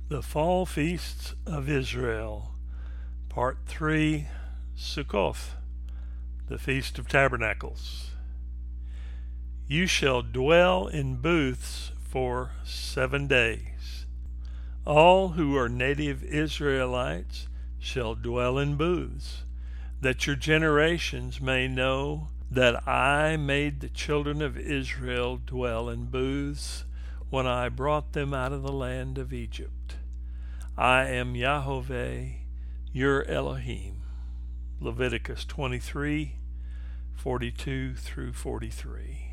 The Fall Feasts of Israel, Part 3, Sukkoth, the Feast of Tabernacles. You shall dwell in booths for 7 days. All who are native Israelites shall dwell in booths, that your generations may know that I made the children of Israel dwell in booths when I brought them out of the land of Egypt. I am Yahweh, your Elohim. Leviticus 23:42 through 43.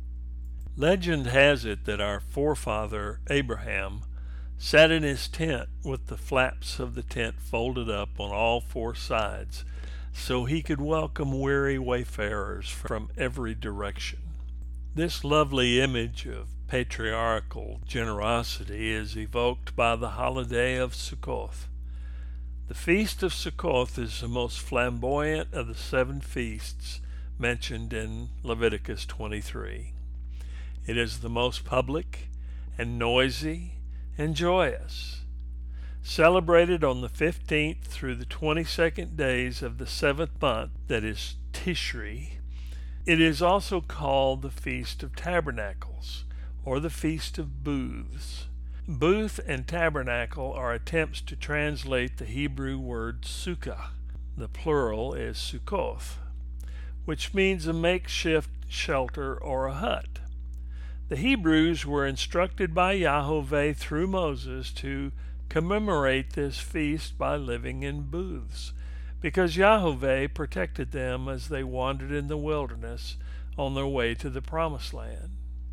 Legend has it that our forefather Abraham sat in his tent with the flaps of the tent folded up on all 4 sides so he could welcome weary wayfarers from every direction. This lovely image of patriarchal generosity is evoked by the holiday of Sukkoth. The Feast of Sukkoth is the most flamboyant of the 7 feasts mentioned in Leviticus 23. It is the most public and noisy and joyous. Celebrated on the 15th through the 22nd days of the 7th month, that is Tishri, it is also called the Feast of Tabernacles, or the Feast of Booths. Booth and tabernacle are attempts to translate the Hebrew word sukkah. The plural is sukkoth, which means a makeshift shelter or a hut. The Hebrews were instructed by Yahweh through Moses to commemorate this feast by living in booths, because Yahweh protected them as they wandered in the wilderness on their way to the Promised Land.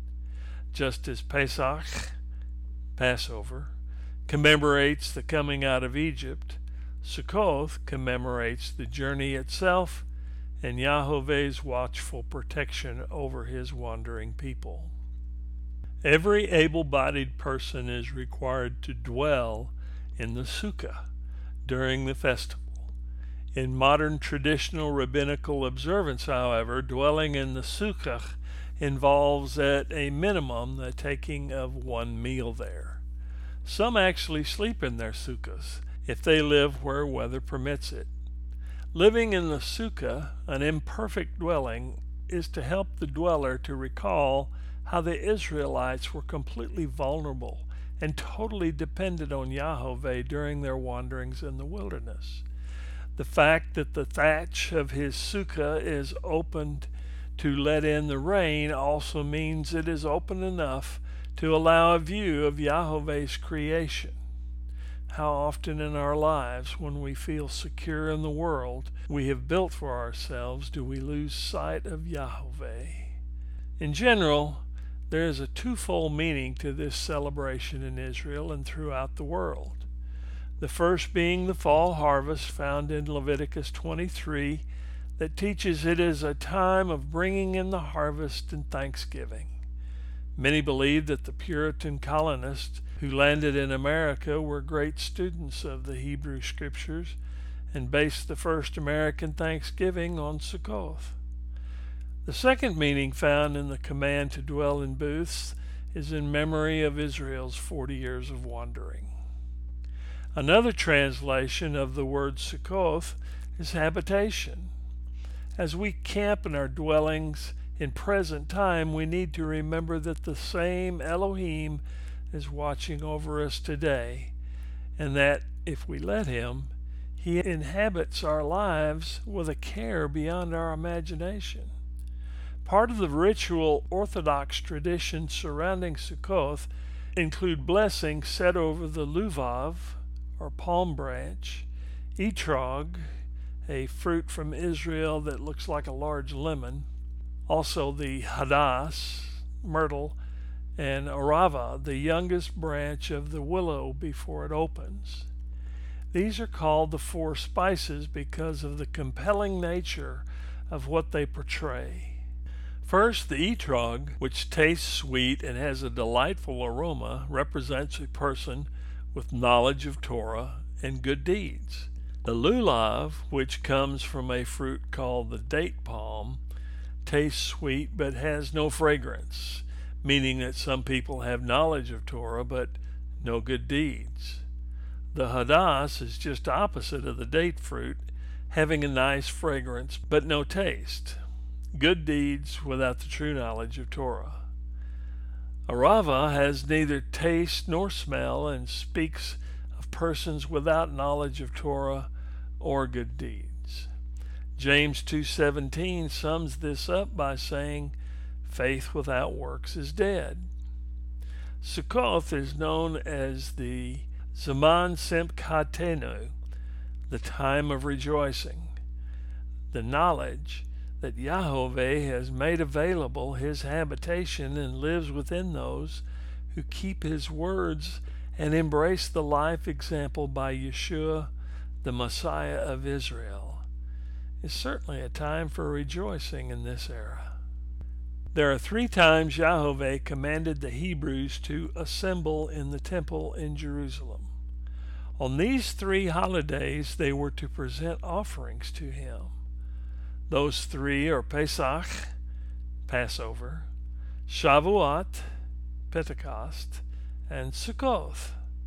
Just as Pesach, Passover, commemorates the coming out of Egypt, Sukkoth commemorates the journey itself and Yahweh's watchful protection over his wandering people. Every able-bodied person is required to dwell in the sukkah during the festival. In modern traditional rabbinical observance, however, dwelling in the sukkah involves at a minimum the taking of 1 meal there. Some actually sleep in their sukkahs if they live where weather permits it. Living in the sukkah, an imperfect dwelling, is to help the dweller to recall how the Israelites were completely vulnerable and totally dependent on Yahweh during their wanderings in the wilderness. The fact that the thatch of his sukkah is opened to let in the rain also means it is open enough to allow a view of Yahweh's creation. How often in our lives, when we feel secure in the world we have built for ourselves, do we lose sight of Yahweh? In general, there is a twofold meaning to this celebration in Israel and throughout the world. The first being the fall harvest found in Leviticus 23, that teaches it is a time of bringing in the harvest and thanksgiving. Many believe that the Puritan colonists who landed in America were great students of the Hebrew Scriptures and based the first American Thanksgiving on Sukkoth. The second meaning found in the command to dwell in booths is in memory of Israel's 40 years of wandering. Another translation of the word Sukkoth is habitation. As we camp in our dwellings in present time, we need to remember that the same Elohim is watching over us today, and that if we let him, he inhabits our lives with a care beyond our imagination. Part of the ritual Orthodox traditions surrounding Sukkoth include blessings said over the luvav, or palm branch, etrog, a fruit from Israel that looks like a large lemon, also the hadass, myrtle, and arava, the youngest branch of the willow before it opens. These are called the 4 spices because of the compelling nature of what they portray. First, the etrog, which tastes sweet and has a delightful aroma, represents a person with knowledge of Torah and good deeds. The lulav, which comes from a fruit called the date palm, tastes sweet but has no fragrance, meaning that some people have knowledge of Torah but no good deeds. The hadass is just opposite of the date fruit, having a nice fragrance but no taste. Good deeds without the true knowledge of Torah. Arava has neither taste nor smell and speaks of persons without knowledge of Torah or good deeds. James 2:17 sums this up by saying, faith without works is dead. Sukkoth is known as the Zaman Simchatenu, the time of rejoicing, the knowledge that Yahovah has made available his habitation and lives within those who keep his words and embrace the life example by Yeshua, the Messiah of Israel. It's certainly a time for rejoicing in this era. There are 3 times Yahovah commanded the Hebrews to assemble in the temple in Jerusalem. On these 3 holidays they were to present offerings to him. Those 3 are Pesach, Passover, Shavuot, Pentecost, and Sukkoth.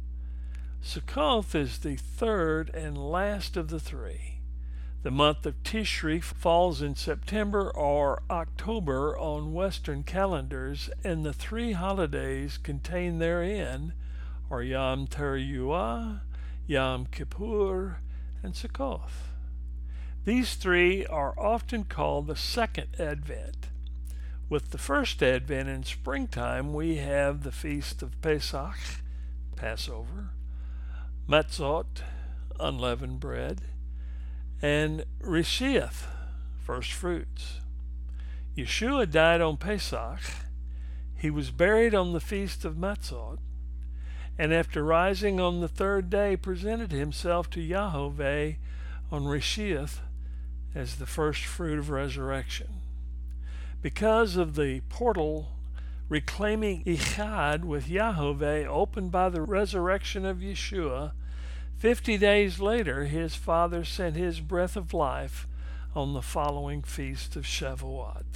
Sukkoth is the 3rd and last of the 3. The month of Tishri falls in September or October on Western calendars, and the 3 holidays contained therein are Yom Teruah, Yom Kippur, and Sukkoth. These 3 are often called the Second Advent. With the First Advent in springtime, we have the Feast of Pesach, Passover, Matzot, unleavened bread, and Rishith, first fruits. Yeshua died on Pesach. He was buried on the Feast of Matzot, and after rising on the 3rd day, presented himself to Yahovah on Rishith as the first fruit of resurrection. Because of the portal reclaiming Echad with Yahovah opened by the resurrection of Yeshua, 50 days later his Father sent his breath of life on the following feast of Shavuot.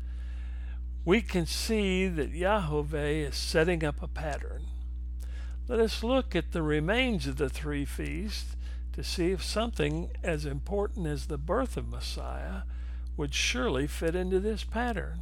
We can see that Yahovah is setting up a pattern. Let us look at the remains of the 3 feasts to see if something as important as the birth of Messiah would surely fit into this pattern.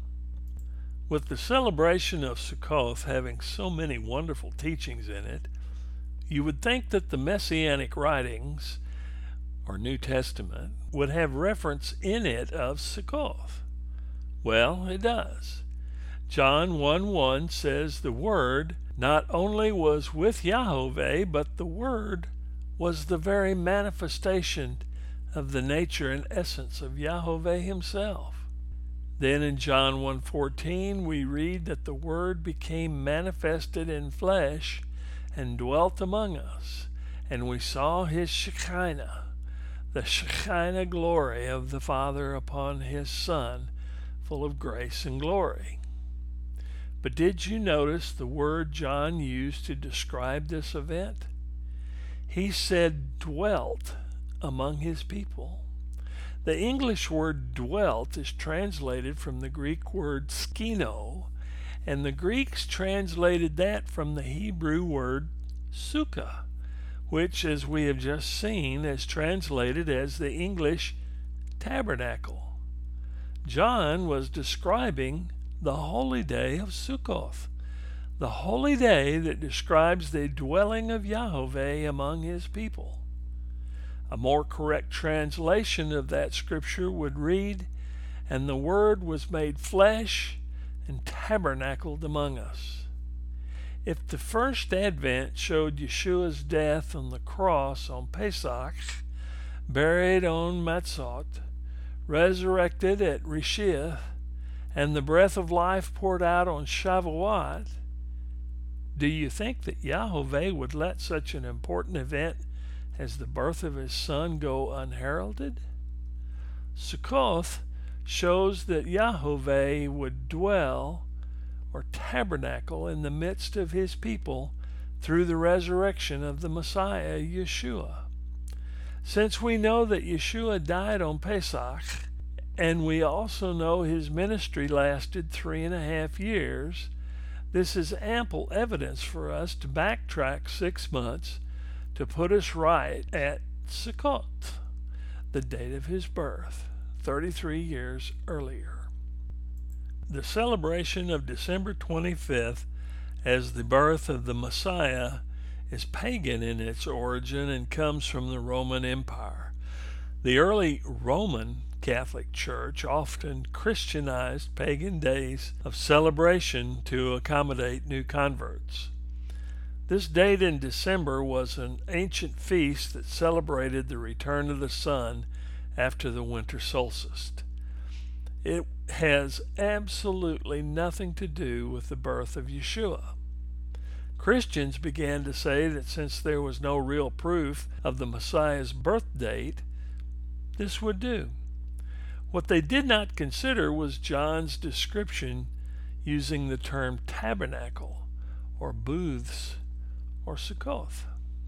With the celebration of Sukkoth having so many wonderful teachings in it, you would think that the Messianic writings, or New Testament, would have reference in it of Sukkoth. Well, it does. John 1:1 says the Word not only was with Yahovah, but the Word was the very manifestation of the nature and essence of Yahovah himself. Then in John 1:14 we read that the Word became manifested in flesh and dwelt among us, and we saw his Shekinah, the Shekinah glory of the Father upon his Son, full of grace and glory. But did you notice the word John used to describe this event? He said dwelt among his people. The English word dwelt is translated from the Greek word skino, and the Greeks translated that from the Hebrew word sukkah, which, as we have just seen, is translated as the English tabernacle. John was describing the holy day of Sukkoth, the holy day that describes the dwelling of Yahovah among his people. A more correct translation of that scripture would read, "And the Word was made flesh and tabernacled among us." If the first advent showed Yeshua's death on the cross on Pesach, buried on Matzot, resurrected at Rishith, and the breath of life poured out on Shavuot, do you think that Yahovah would let such an important event as the birth of his Son go unheralded? Sukkoth shows that Yahovah would dwell or tabernacle in the midst of his people through the resurrection of the Messiah, Yeshua. Since we know that Yeshua died on Pesach, and we also know his ministry lasted 3.5 years, this is ample evidence for us to backtrack 6 months to put us right at Sukkot, the date of his birth, 33 years earlier. The celebration of December 25th as the birth of the Messiah is pagan in its origin and comes from the Roman Empire. The early Roman Catholic Church often Christianized pagan days of celebration to accommodate new converts. This date in December was an ancient feast that celebrated the return of the sun after the winter solstice. It has absolutely nothing to do with the birth of Yeshua. Christians began to say that since there was no real proof of the Messiah's birth date, this would do. What they did not consider was John's description using the term tabernacle or booths or Sukkoth.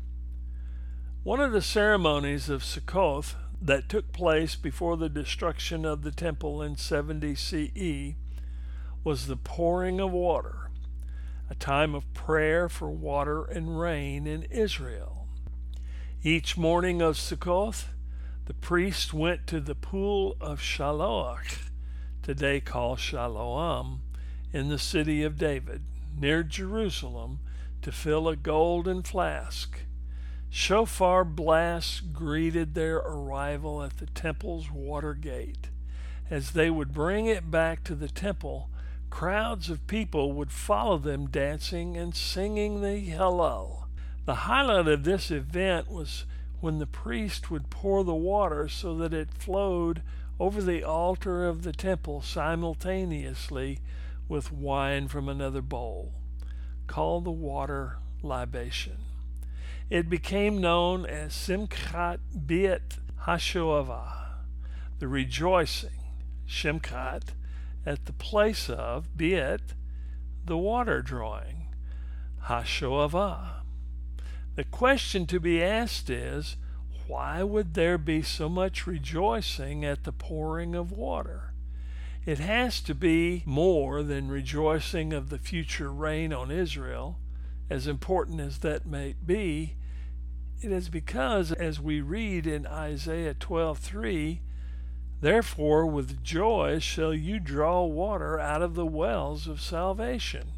One of the ceremonies of Sukkoth that took place before the destruction of the temple in 70 CE was the pouring of water, a time of prayer for water and rain in Israel. Each morning of Sukkoth, the priest went to the pool of Shiloah, today called Siloam, in the city of David, near Jerusalem, to fill a golden flask. Shofar blasts greeted their arrival at the temple's water gate. As they would bring it back to the temple, crowds of people would follow them dancing and singing the Hallel. The highlight of this event was when the priest would pour the water so that it flowed over the altar of the temple simultaneously with wine from another bowl, called the water libation. It became known as Simchat Beit HaShoava, the rejoicing, Simchat, at the place of, Beit, the water drawing, HaShoava. The question to be asked is, why would there be so much rejoicing at the pouring of water? It has to be more than rejoicing of the future rain on Israel, as important as that may be. It is because, as we read in Isaiah 12:3, therefore with joy shall you draw water out of the wells of salvation.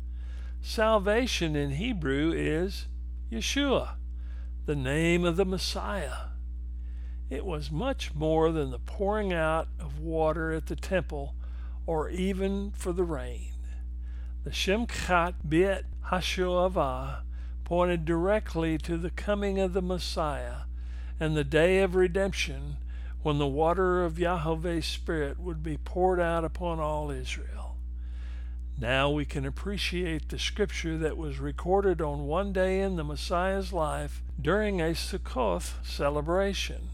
Salvation in Hebrew is Yeshua, the name of the Messiah. It was much more than the pouring out of water at the temple or even for the rain. The Simchat Beit HaShoava pointed directly to the coming of the Messiah and the day of redemption when the water of Yahweh's Spirit would be poured out upon all Israel. Now we can appreciate the scripture that was recorded on one day in the Messiah's life during a Sukkoth celebration.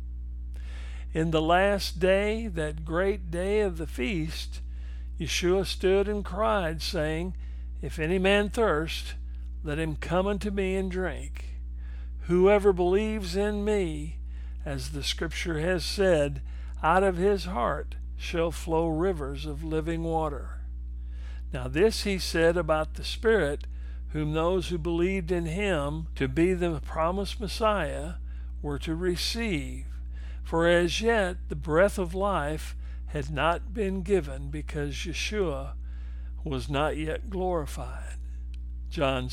In the last day, that great day of the feast, Yeshua stood and cried, saying, "If any man thirst, let him come unto me and drink. Whoever believes in me, as the scripture has said, out of his heart shall flow rivers of living water." Now this he said about the Spirit, whom those who believed in him to be the promised Messiah were to receive. For as yet the breath of life had not been given, because Yeshua was not yet glorified. John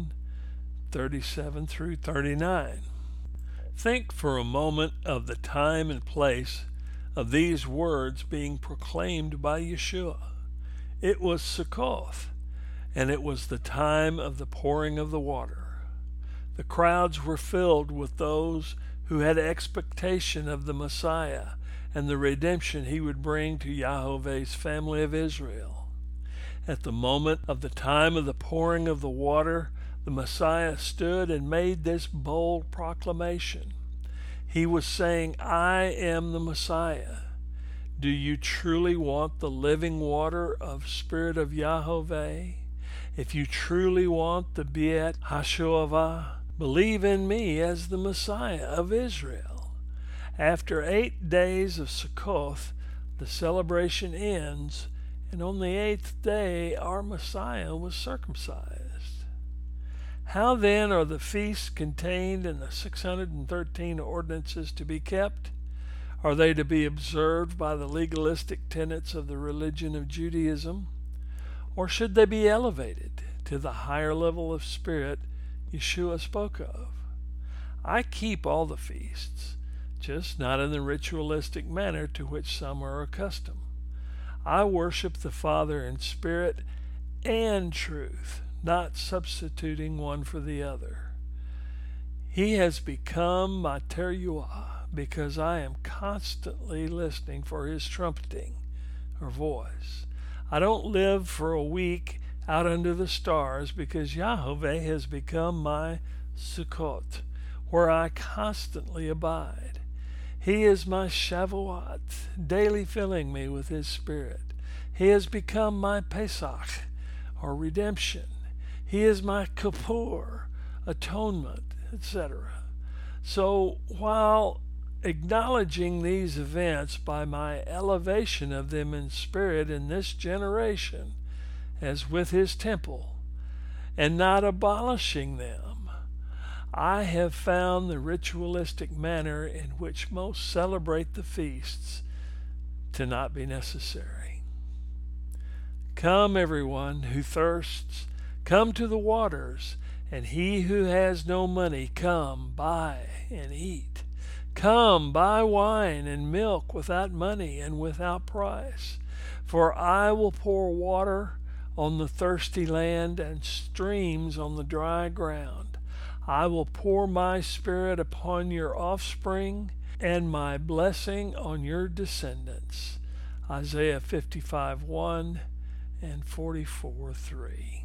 7:37 through 39. Think for a moment of the time and place of these words being proclaimed by Yeshua. It was Sukkoth, and it was the time of the pouring of the water. The crowds were filled with those who had expectation of the Messiah and the redemption he would bring to Yahweh's family of Israel. At the moment of the time of the pouring of the water, the Messiah stood and made this bold proclamation. He was saying, "I am the Messiah. Do you truly want the living water of Spirit of Yahweh? If you truly want the Beit HaShoava, believe in me as the Messiah of Israel." After 8 days of Sukkoth, the celebration ends, and on the 8th day our Messiah was circumcised. How then are the feasts contained in the 613 ordinances to be kept? Are they to be observed by the legalistic tenets of the religion of Judaism? Or should they be elevated to the higher level of spirit Yeshua spoke of? I keep all the feasts, just not in the ritualistic manner to which some are accustomed. I worship the Father in spirit and truth, not substituting one for the other. He has become my teruah because I am constantly listening for his trumpeting or voice. I don't live for a week out under the stars because Yahweh has become my Sukkot, where I constantly abide. He is my Shavuot, daily filling me with his spirit. He has become my Pesach, or redemption. He is my Kippur, atonement, etc. So while acknowledging these events by my elevation of them in spirit in this generation, as with his temple, and not abolishing them, I have found the ritualistic manner in which most celebrate the feasts to not be necessary. Come, everyone who thirsts, come to the waters, and he who has no money, come, buy and eat. Come, buy wine and milk without money and without price. For I will pour water on the thirsty land and streams on the dry ground. I will pour my spirit upon your offspring and my blessing on your descendants. Isaiah 55:1 and 44:3.